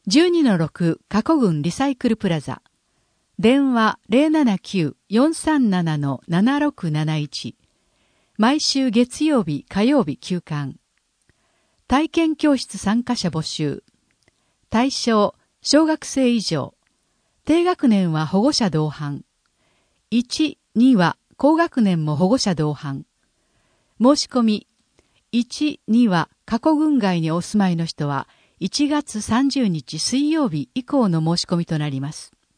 12-6 加古郡リサイクルプラザ。電話 079-437-7671。毎週月曜日、火曜日休館。体験教室参加者募集。対象、小学生以上。低学年は保護者同伴。1、2は高学年も保護者同伴。申し込み。1、2は加古郡外にお住まいの人は1月30日水曜日以降の申し込みとなります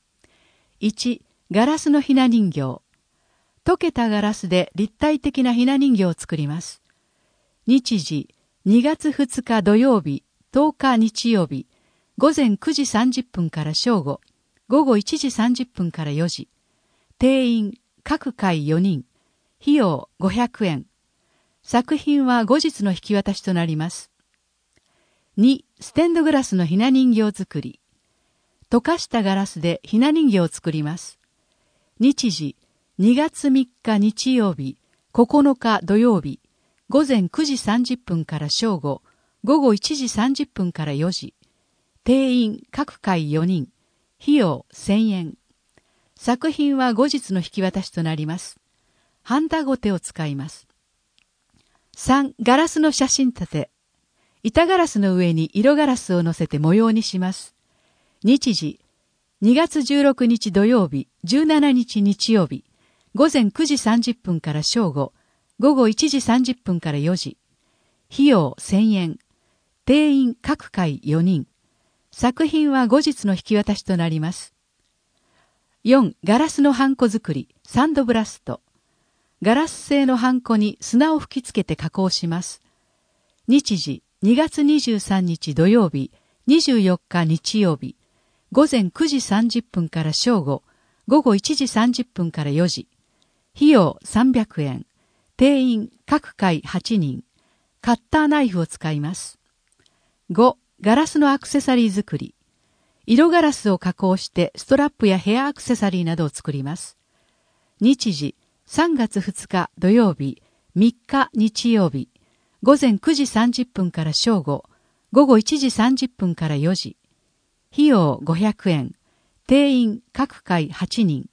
。1、ガラスのひな人形。溶けたガラスで立体的なひな人形を作ります。日時、2月2日土曜日、10日日曜日、午前9時30分から正午、午後1時30分から4時。定員、各回4人。費用500円。作品は後日の引き渡しとなります。2、ステンドグラスのひな人形作り。溶かしたガラスでひな人形を作ります。日時、2月3日日曜日、9日土曜日、午前9時30分から正午、午後1時30分から4時。定員、各回4人。費用1000円。作品は後日の引き渡しとなります。ハンダゴテを使います。3、ガラスの写真立て。板ガラスの上に色ガラスを乗せて模様にします。日時、2月16日土曜日、17日日曜日、午前9時30分から正午、午後1時30分から4時。費用1000円。定員各回4人。作品は後日の引き渡しとなります。4、ガラスのハンコ作り、サンドブラスト。ガラス製のハンコに砂を吹きつけて加工します。日時、2月23日土曜日、24日日曜日、午前9時30分から正午、午後1時30分から4時。費用300円。定員各回8人。カッターナイフを使います。5、ガラスのアクセサリー作り。色ガラスを加工してストラップやヘアアクセサリーなどを作ります。日時、3月2日土曜日、3日日曜日、午前9時30分から正午、午後1時30分から4時。費用500円。定員各回8人。